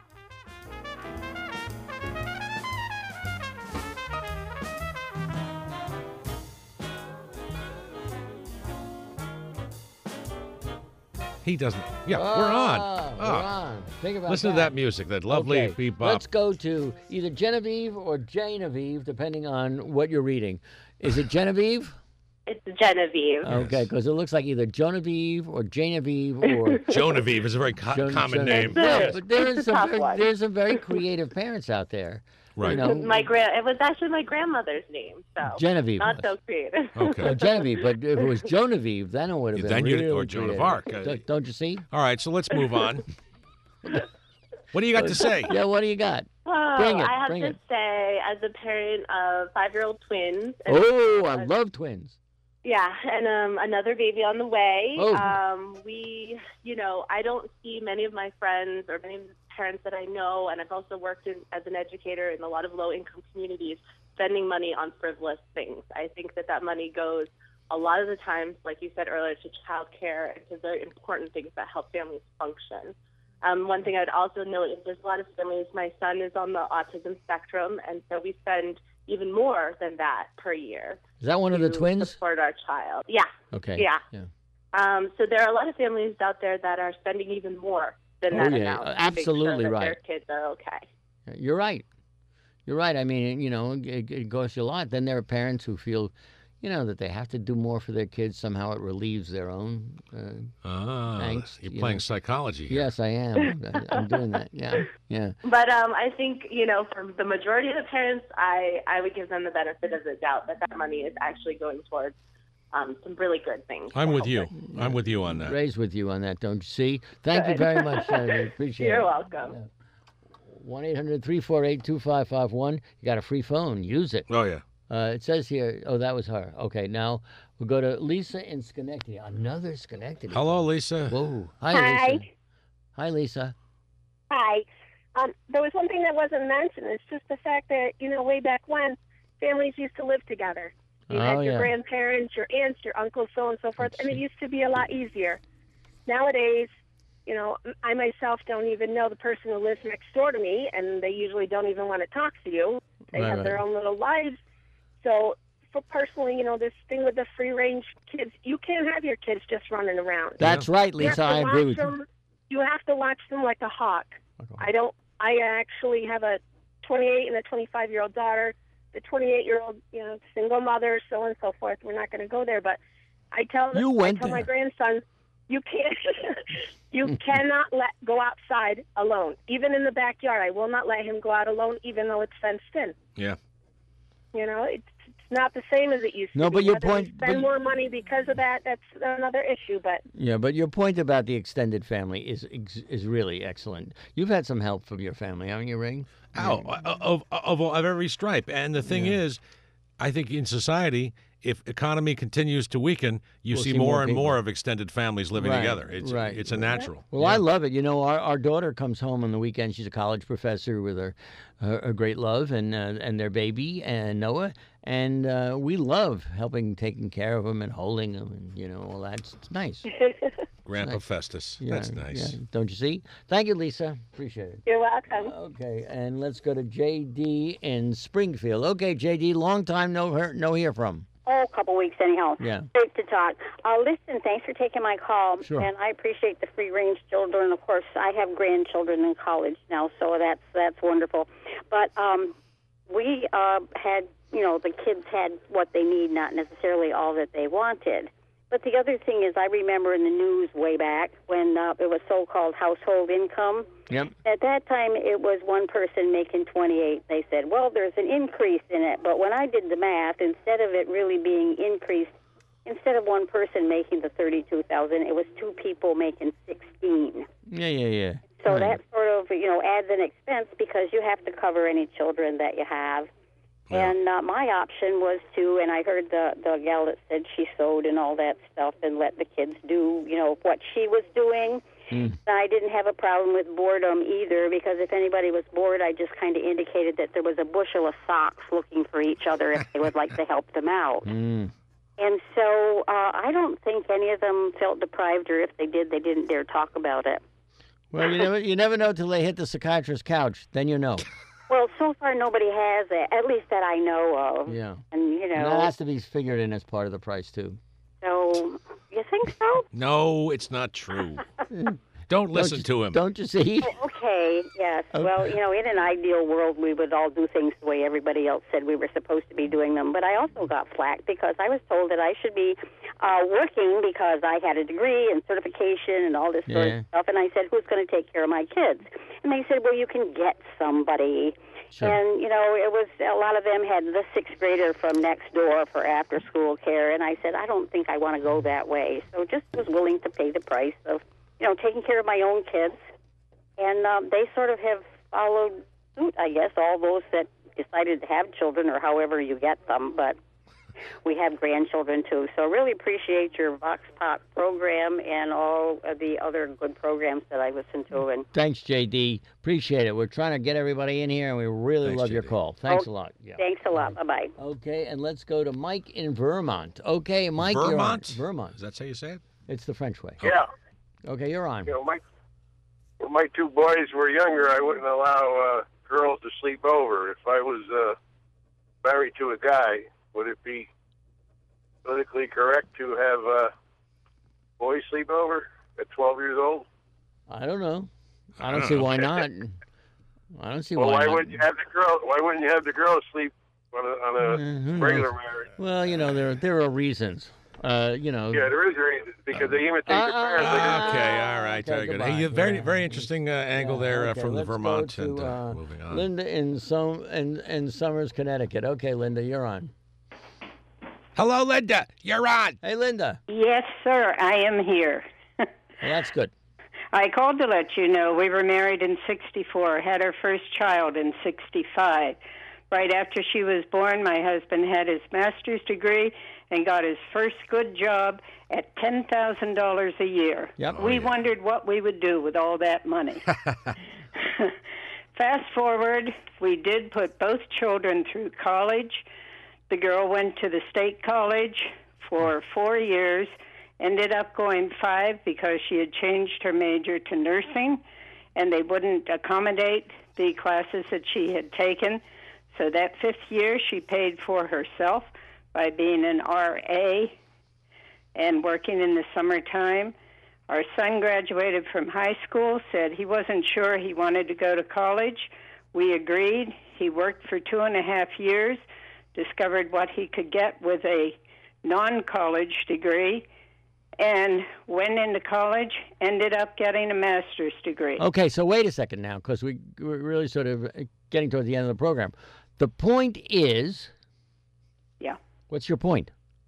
He doesn't. Yeah, Ah, we're on. We're Ah. on. Think about Listen that. to that music, that lovely Okay, bebop. Let's go to either Genevieve or Genevieve, depending on what you're reading. Is it Genevieve? It's Genevieve. Okay, because it looks like either Genevieve or Genevieve or Genevieve is a very co- Gen- common Gen- name. No, but there It's is a some tough very, one. there's some very creative parents out there. Right. You know, My grand, it was actually my grandmother's name, so Genevieve not was. so creative. Okay. uh, Genevieve, but if it was Genevieve, then it would have been Then you'd- really or Joan of creative. Arc, uh, Don't- Don't you see? All right, so let's move on. What do you got to say? Yeah, what do you got? Oh, Bring it, I have bring to it. say, as a parent of five-year-old twins, and, Oh, I uh, love twins. yeah, and um, another baby on the way. Oh. Um, we, you know, I don't see many of my friends or many of the parents that I know, and I've also worked in, as an educator in a lot of low-income communities, spending money on frivolous things. I think that that money goes a lot of the times, like you said earlier, to child care and to very important things that help families function. Um, one thing I'd also note is there's a lot of families, my son is on the autism spectrum, and so we spend even more than that per year. Is that one of the to twins? Support our child. Yeah. Okay. Yeah. Yeah. Um, so there are a lot of families out there that are spending even more than Oh, that yeah, amount. to absolutely make sure that right. Their kids are okay. You're right. You're right. I mean, you know, it, it goes a lot. Then there are parents who feel, you know, that they have to do more for their kids. Somehow it relieves their own uh, Ah, angst. you're you playing know. psychology here. Yes, I am. I, I'm doing that. Yeah, yeah. But um, I think, you know, for the majority of the parents, I, I would give them the benefit of the doubt that that money is actually going towards um, some really good things. I'm to with help you. them. I'm with you on that. Ray's with you on that, don't you see? Thank you Good. very much, Senator. Appreciate You're it. welcome. one eight hundred three four eight two five five one. You got a free phone. Use it. Oh, yeah. Uh, it says here, oh, that was her. Okay, now we'll go to Lisa in Schenectady. Another Schenectady. Hello, Lisa. Whoa. Hi, Hi. Lisa. Hi, Lisa. Hi. Um, there was one thing that wasn't mentioned. It's just the fact that, you know, way back when, families used to live together. You Oh, had your yeah. grandparents, your aunts, your uncles, so on and so forth, and it used to be a lot easier. Nowadays, you know, I myself don't even know the person who lives next door to me, and they usually don't even want to talk to you. They Right, have right. their own little lives. So, for personally, you know, this thing with the free-range kids, you can't have your kids just running around. That's right, You have Lisa. to I agree watch with you. them, you have to watch them like a hawk. I don't. I actually have a twenty-eight and a twenty-five-year-old daughter. The twenty-eight-year-old, you know, single mother, so on and so forth. We're not going to go there, but I tell You went I tell my there. grandson, you can't, you cannot let go outside alone, even in the backyard. I will not let him go out alone, even though it's fenced in. Yeah. You know, it's, it's not the same as it used No, to be. but your Whether we point- spend but- more money because of that, that's another issue. But Yeah, but your point about the extended family is is really excellent. You've had some help from your family, haven't you, Ray? Oh, of, of, of every stripe. And the thing is, I think in society, if economy continues to weaken, you We'll see, see more, more and people. more of extended families living Right, together. It's right. it's a natural. Well, I love it. You know, our, our daughter comes home on the weekend. She's a college professor with her, her, her great love and uh, and their baby and Noah, and uh, we love helping, taking care of them and holding them, and you know all that. It's, it's nice. Grandpa Nice. Festus. Yeah, That's nice. yeah. Don't you see? Thank you, Lisa. Appreciate it. you're welcome. Okay, and let's go to J D in Springfield. Okay, J D, long time no hear, no hear from. Oh, a couple weeks anyhow. Yeah. Great to talk. Uh, listen, thanks for taking my call. Sure. And I appreciate the free range children. Of course, I have grandchildren in college now, so that's that's wonderful. But um, we uh, had, you know, the kids had what they need, not necessarily all that they wanted. But the other thing is, I remember in the news way back when uh, it was so-called household income. Yep. At that time, it was one person making twenty-eight. They said, well, there's an increase in it. But when I did the math, instead of it really being increased, instead of one person making the thirty-two thousand, it was two people making sixteen. Yeah, yeah, yeah. So Right. that sort of, you know, adds an expense because you have to cover any children that you have. Yeah. And uh, my option was to, and I heard the, the gal that said she sewed and all that stuff and let the kids do, you know, what she was doing. Mm. I didn't have a problem with boredom either, because if anybody was bored, I just kind of indicated that there was a bushel of socks looking for each other if they would like to help them out. Mm. And so uh, I don't think any of them felt deprived, or if they did, they didn't dare talk about it. Well, you never you never know till they hit the psychiatrist's couch. Then you know. Well, so far nobody has it, at least that I know of. Yeah. And, you know. And that has to be figured in as part of the price, too. So, you think so? No, it's not true. Don't listen you, to him. Don't you see? Oh, okay, yes. Okay. Well, you know, in an ideal world, we would all do things the way everybody else said we were supposed to be doing them. But I also got flack because I was told that I should be uh, working because I had a degree and certification and all this sort Yeah. of stuff. And I said, who's going to take care of my kids? And they said, well, you can get somebody. Sure. And, you know, it was a lot of them had the sixth grader from next door for after school care. And I said, I don't think I want to go that way. So just was willing to pay the price of, you know, taking care of my own kids. And um, they sort of have followed suit, I guess, all those that decided to have children or however you get them. But we have grandchildren, too. So really appreciate your Vox Pop program and all of the other good programs that I listen to. And Thanks, J D. Appreciate it. We're trying to get everybody in here, and we really Thanks, love your J D. call. Thanks Oh, a lot. Yeah. Thanks a lot. Bye-bye. Okay, and let's go to Mike in Vermont. Okay, Mike, you're on. Vermont? Vermont. Is that how you say it? It's the French way. Yeah. Okay, you're on. You know, my when my two boys were younger, I wouldn't allow uh, girls to sleep over. If I was uh, married to a guy, would it be politically correct to have uh, boys sleep over at twelve years old? I don't know. I don't I don't see know. why not. I don't see Well, why why not. wouldn't you have the girl? Why wouldn't you have the girls sleep on a, on a Uh, who regular knows? marriage? Well, you know, there there are reasons. Uh, you know. Yeah, there is a reason because they imitate Uh, their parents. They uh, just- Okay, all right, okay, very good. goodbye. Hey, you- very, Yeah. very interesting uh, angle there uh, Okay, from the let's go Vermont. to, and uh, uh, moving on. Linda in some in, in Summers, Connecticut. Okay, Linda, you're on. Hello, Linda. You're on. Hey, Linda. Yes, sir, I am here. Well, that's good. I called to let you know we were married in sixty-four, had our first child in sixty-five. Right after she was born, my husband had his master's degree and got his first good job at ten thousand dollars a year. Yep. we Oh, yeah. wondered what we would do with all that money. Fast forward, we did put both children through college. The girl went to the state college for four years, ended up going five because she had changed her major to nursing, and they wouldn't accommodate the classes that she had taken. So that fifth year, she paid for herself by being an R A and working in the summertime. Our son graduated from high school, said he wasn't sure he wanted to go to college. We agreed. He worked for two and a half years, discovered what he could get with a non-college degree, and went into college, ended up getting a master's degree. Okay, so wait a second now, because we, we're really sort of getting toward the end of the program. The point is, Yeah. what's your point?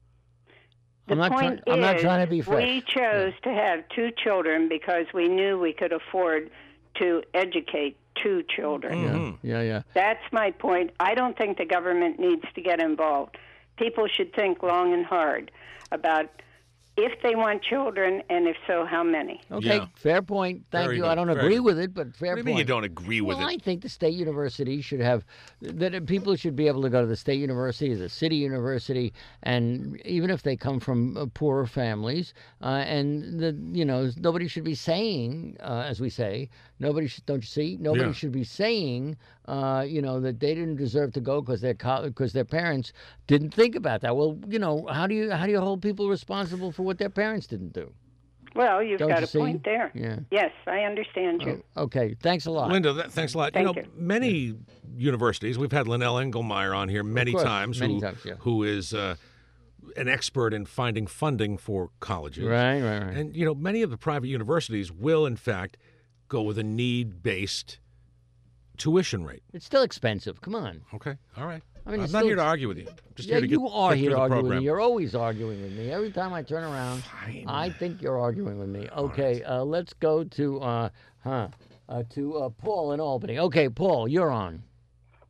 The I'm not point trying. I'm not is, trying to be fresh. we chose to have two children because we knew we could afford to educate two children. Mm-hmm. Yeah, yeah. That's my point. I don't think the government needs to get involved. People should think long and hard about if they want children, and if so, how many. Okay, Yeah. fair point. Thank Very you. good, I don't very agree good. with it, but fair What do you point. mean you don't agree with well, it? I think the state university should have that people should be able to go to the state university, the city university, and even if they come from uh, poorer families, uh, and the you know nobody should be saying, uh, as we say, nobody should, don't you see? Nobody Yeah. should be saying, uh, you know, that they didn't deserve to go because their because their parents didn't think about that. Well, you know, how do you how do you hold people responsible for what their parents didn't do? Well, you've Don't got you a see? point there. Yeah. Yes, I understand you. Oh, okay. Thanks a lot. Linda, that, thanks a lot. Thank you know, you. many universities, we've had Linnell Engelmeyer on here many course, times, many who, times, yeah. who is uh, an expert in finding funding for colleges. Right, right, right. And, you know, many of the private universities will, in fact, go with a need-based tuition rate. It's still expensive. Come on. Okay, all right. I mean, I'm it's not still- here to argue with you. I'm just yeah, here to get, you are get here through to the argue with program. me. You're always arguing with me. Every time I turn around, I think you're arguing with me. Okay, uh, let's go to uh, huh, uh, to uh, Paul in Albany. Okay, Paul, you're on.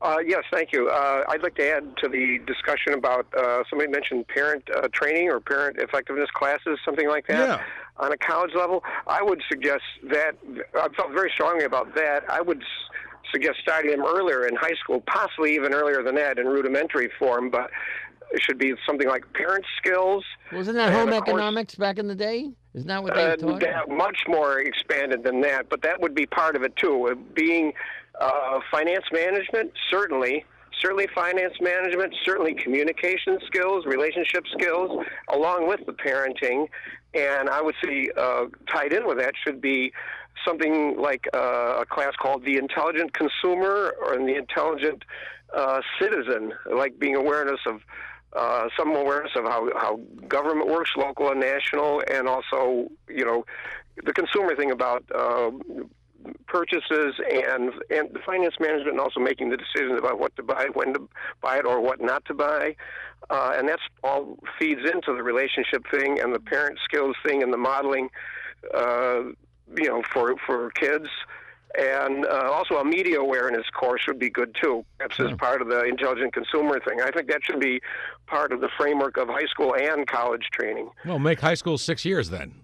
Uh, yes, thank you. Uh, I'd like to add to the discussion about uh, somebody mentioned parent uh, training or parent effectiveness classes, something like that, Yeah. on a college level. I would suggest that, I felt very strongly about that. I would s- suggest starting them earlier in high school, possibly even earlier than that in rudimentary form, but it should be something like parent skills. Wasn't that and, home of course, economics back in the day? Isn't that what they uh, taught? that much more expanded than that, but that would be part of it too. Uh, Being uh, finance management, certainly, certainly finance management, certainly communication skills, relationship skills, along with the parenting. And I would say uh, tied in with that should be something like uh, a class called the Intelligent Consumer or the Intelligent uh, Citizen, like being awareness of uh, some awareness of how, how government works, local and national, and also, you know, the consumer thing about uh, purchases and and the finance management, and also making the decisions about what to buy, when to buy it, or what not to buy. Uh, and that's all feeds into the relationship thing and the parent skills thing and the modeling, uh, you know, for for kids. And uh, also a media awareness course would be good too. That's as part of the intelligent consumer thing. I think that should be part of the framework of high school and college training. Well, make high school six years then.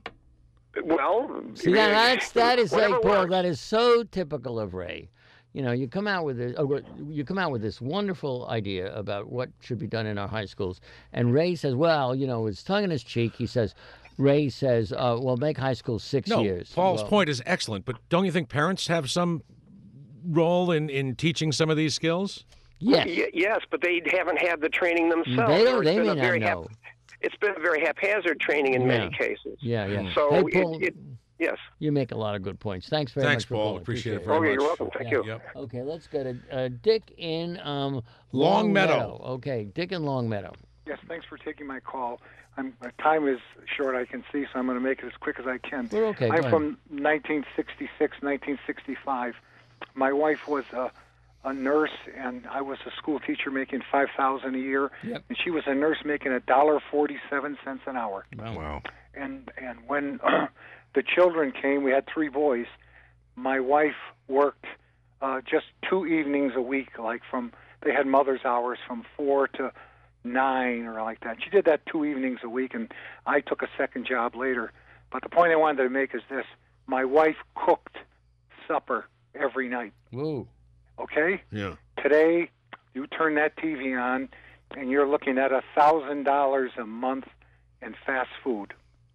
Well, See, that, that's, that is whatever like, Paul, works. that is so typical of Ray. You know, you come out with this, oh, you come out with this wonderful idea about what should be done in our high schools, and Ray says, well, you know, his tongue in his cheek, he says, Ray says, uh, well, make high school six No, years. Paul's Well, point is excellent, but don't you think parents have some role in, in teaching some of these skills? Yes. Y- yes, but they haven't had the training themselves. They don't- or it's they been may a not very know. it's been a very haphazard training in many Yeah. cases. Yeah, yeah. So Hey, it- Paul, it, yes. You make a lot of good points. Thanks very Thanks, much for Paul. calling. Appreciate it Oh, very yeah, you're much. welcome. Thank Yeah. you. Yep. Okay, let's go to uh, Dick in um, Long Meadow. Okay, Dick in Long Meadow. Yes, thanks for taking my call. I'm, my time is short, I can see, so I'm going to make it as quick as I can. We're okay, go I'm ahead. from nineteen sixty-six, nineteen sixty-five. My wife was a, a nurse, and I was a school teacher making five thousand dollars a year, Yep. and she was a nurse making one dollar and forty-seven cents an hour. Wow. And and when the children came, we had three boys. My wife worked uh, just two evenings a week, like from they had mother's hours from four to nine or like that. She did that two evenings a week, and I took a second job later. But the point I wanted to make is this: my wife cooked supper every night. Whoa. Okay. Yeah. Today, you turn that T V on, and you're looking at a thousand dollars a month in fast food.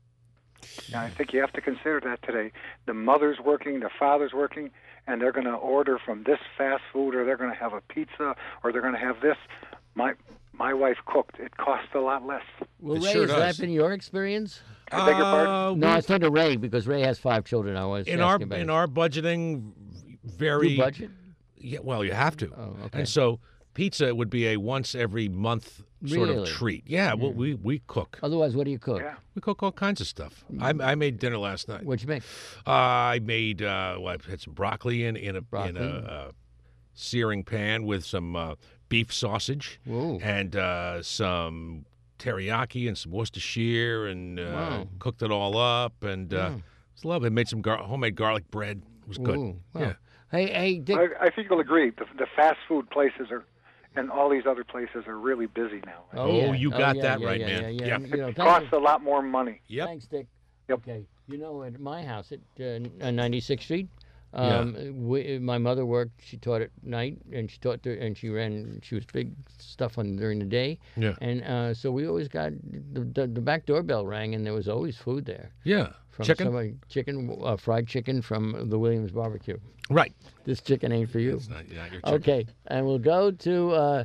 Now, I think you have to consider that today. The mother's working, the father's working, and they're going to order from this fast food, or they're going to have a pizza, or they're going to have this. My my wife cooked. It costs a lot less. Well, It Ray, sure has does. that been your experience? I beg your Uh, pardon? No, we- I was talking to Ray because Ray has five children. I was in our asking about in it. our budgeting, very You budget? Yeah, well, you have to. Oh, okay. And so pizza would be a once every month sort Really? of treat. Yeah, well, we we cook. Otherwise, what do you cook? Yeah. We cook all kinds of stuff. I, I made dinner last night. What'd you make? Uh, I made uh, well, I had some broccoli in in a in Broccoli. a uh, searing pan with some uh, beef sausage Whoa. and uh, some teriyaki and some Worcestershire, and uh, Wow. cooked it all up, and uh, Yeah. it was lovely. I made some gar- homemade garlic bread. It was good. Ooh, wow. Yeah. Hey, hey, Dick. I, I think you'll agree. The, the fast food places are, and all these other places are really busy now. Oh, yeah. you got yeah, that yeah, right, yeah, man. Yeah, yeah. Yep. You know, It thank costs you. a lot more money. Yep. Thanks, Dick. Yep. Okay. You know, at my house at uh, ninety-sixth Street, um, we, my mother worked. She taught at night, and she taught, there, and she ran. She was big stuff on during the day. Yeah. And uh, so we always got the, the, the back doorbell rang, and there was always food there. Yeah. From Chicken? somebody, chicken, uh, fried chicken from the Williams Barbecue. Right. This chicken ain't for you. It's not, not your chicken. Okay, and we'll go to uh,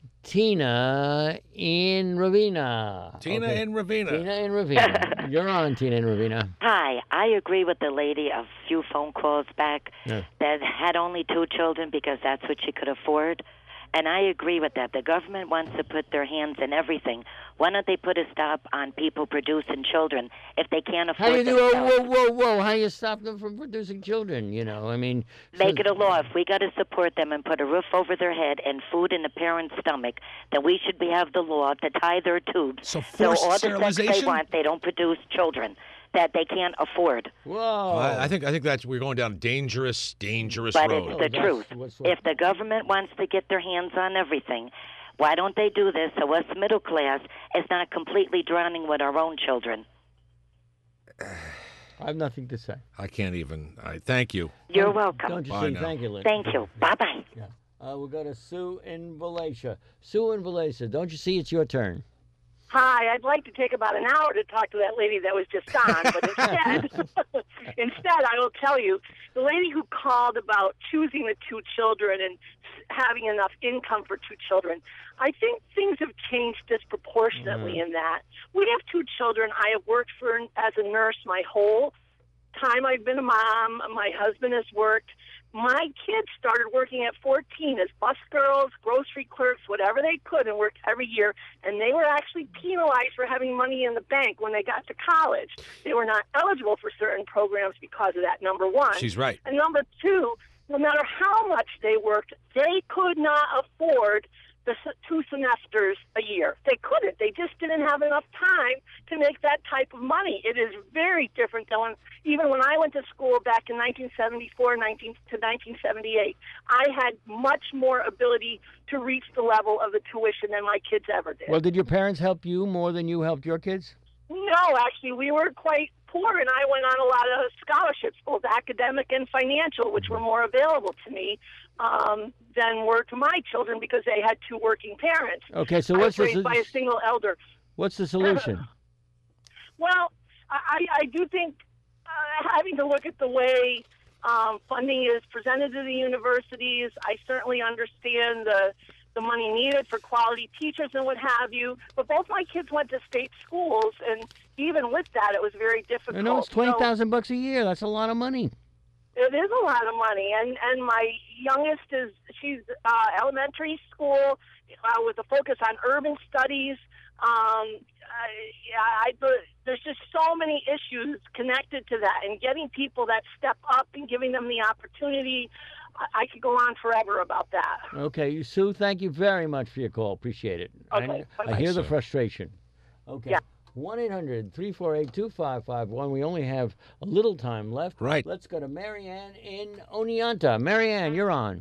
Tina in Ravenna. Tina Okay. in Ravenna. Tina in Ravenna. You're on, Tina in Ravenna. Hi, I agree with the lady a few phone calls back Yeah. that had only two children because that's what she could afford. And I agree with that. The government wants to put their hands in everything. Why don't they put a stop on people producing children if they can't How afford do you do? Whoa, themselves? whoa, whoa, whoa! How do you stop them from producing children? You know, I mean, Make so- it a law. If we got to support them and put a roof over their head and food in the parent's stomach, then we should be, have the law to tie their tubes. So so forced all the sex they sterilization? want, they don't produce children. that they can't afford. Whoa! I, I think I think that's we're going down a dangerous, dangerous But road. it's the truth. If the government wants to get their hands on everything, why don't they do this so us middle class is not completely drowning with our own children? I have nothing to say. I can't even. I thank you. You're welcome. Don't you Bye say now. thank you, Lynn? Thank you. Bye-bye. Yeah. Uh, we'll go to Sue in Valatia. Sue in Valatia, don't you see it's your turn? Hi, I'd like to take about an hour to talk to that lady that was just on, but instead, instead, I will tell you, the lady who called about choosing the two children and having enough income for two children, I think things have changed disproportionately Mm. in that. We have two children. I have worked for as a nurse my whole time I've been a mom. My husband has worked. My kids started working at fourteen as bus girls, grocery clerks, whatever they could, and worked every year. And they were actually penalized for having money in the bank when they got to college. They were not eligible for certain programs because of that, number one. She's right. And number two, no matter how much they worked, they could not afford the s- two semesters a year. They couldn't. They just didn't have enough time to make that type of money. It is very different than when, even when I went to school back in nineteen seventy-four nineteen, to nineteen seventy-eight. I had much more ability to reach the level of the tuition than my kids ever did. Well, did your parents help you more than you helped your kids? No, actually, we were quite poor, and I went on a lot of scholarships, both academic and financial, which were more available to me um, than were to my children because they had two working parents. Okay, so I what's was the raised by a single elder. What's the solution? Well, I, I do think uh, having to look at the way um, funding is presented to the universities, I certainly understand the the money needed for quality teachers and what have you. But both my kids went to state schools, and even with that, it was very difficult. I know it's twenty thousand bucks a year. That's a lot of money. It is a lot of money, and and my youngest is she's uh, elementary school uh, with a focus on urban studies. Um, I, I, there's just so many issues connected to that, and getting people that step up and giving them the opportunity. I, I could go on forever about that. Okay, Sue, thank you very much for your call. Appreciate it. Okay, I, I bye-bye. hear the Sue. frustration. Okay. Yeah. one eight hundred three four eight two five five one. We only have a little time left. Right. Let's go to Marianne in Oneonta. Marianne, you're on.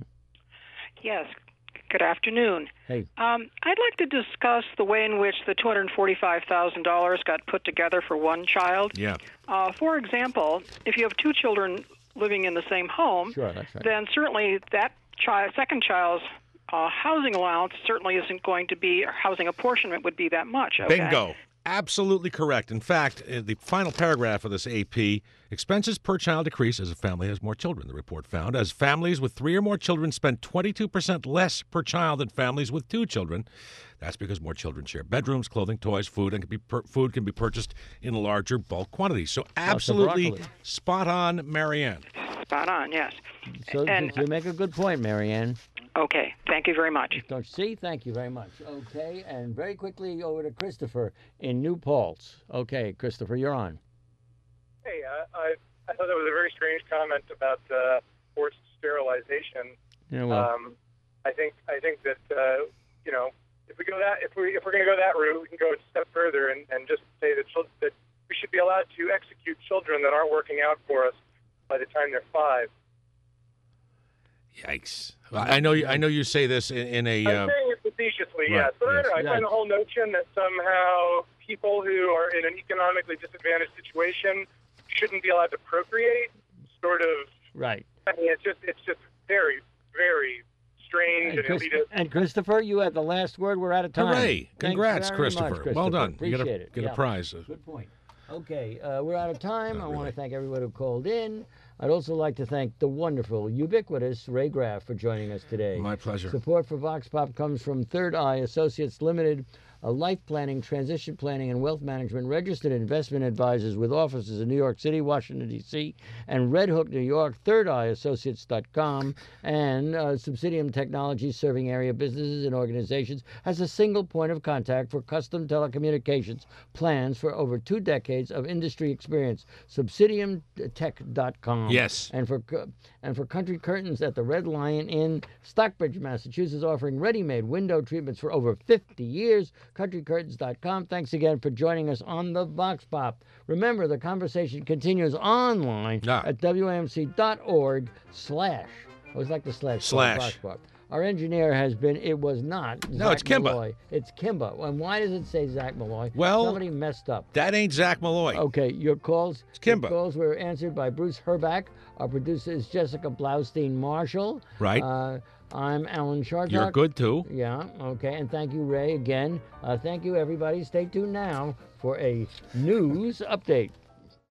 Yes. Good afternoon. Hey. Um, I'd like to discuss the way in which the two hundred forty-five thousand dollars got put together for one child. Yeah. Uh, for example, if you have two children living in the same home, Sure, that's right. then certainly that child, second child's uh, housing allowance certainly isn't going to be, or housing apportionment would be that much. Okay? Bingo. Absolutely correct. In fact, in the final paragraph of this A P, expenses per child decrease as a family has more children, the report found. As families with three or more children spend twenty-two percent less per child than families with two children. That's because more children share bedrooms, clothing, toys, food, and can be per- food can be purchased in larger bulk quantities. So absolutely broccoli. spot on, Marianne. Spot on, yes. So And- you make a good point, Marianne. Okay, thank you very much. Don't you see? Thank you very much. Okay, and very quickly over to Christopher in New Paltz. Okay, Christopher, you're on. Hey, uh, I I thought that was a very strange comment about uh, forced sterilization. Yeah, well, Um, I think I think that uh, you know if we go that if we if we're going to go that route, we can go a step further and, and just say that chil- that we should be allowed to execute children that aren't working out for us by the time they're five. Yikes! I know you. I know you say this in, in a. I'm Uh, saying it facetiously, right, yes. But I, yes. don't know, I Yeah. find the whole notion that somehow people who are in an economically disadvantaged situation shouldn't be allowed to procreate sort of. right. I mean, it's just it's just very very strange And, and, Chris- elitist. and Christopher, you had the last word. We're out of time. Hooray! Thanks Congrats, very much, Christopher. Well done. You Appreciate get a- it. get a Yeah. prize. Good point. Okay, uh, we're out of time. I want to thank everyone who called in. I'd also like to thank the wonderful, ubiquitous Ray Graff for joining us today. My pleasure. Support for Vox Pop comes from Third Eye Associates Limited, a life planning, transition planning, and wealth management registered investment advisors with offices in New York City, Washington, D C, and Red Hook, New York, third eye associates dot com, and uh, Subsidium Technologies, serving area businesses and organizations, has a single point of contact for custom telecommunications plans for over two decades of industry experience. Subsidium Tech dot com. Yes. And for co- and for Country Curtains at the Red Lion in Stockbridge, Massachusetts, offering ready-made window treatments for over fifty years. country curtains dot com. Thanks again for joining us on the Vox Pop. Remember, the conversation continues online Ah. at W A M C dot org slash. I always like the slash. Slash. Vox Pop. Our engineer has been, it was not No, Zach it's Kimba. Malloy. It's Kimba. And why does it say Zach Malloy? Well, somebody messed up. That ain't Zach Malloy. Okay, your calls. It's Kimba. Your calls were answered by Bruce Herback. Our producer is Jessica Blaustein Marshall. Right. Uh, I'm Alan Chartock. You're good, too. Yeah, okay. And thank you, Ray, again. Uh, thank you, everybody. Stay tuned now for a news update.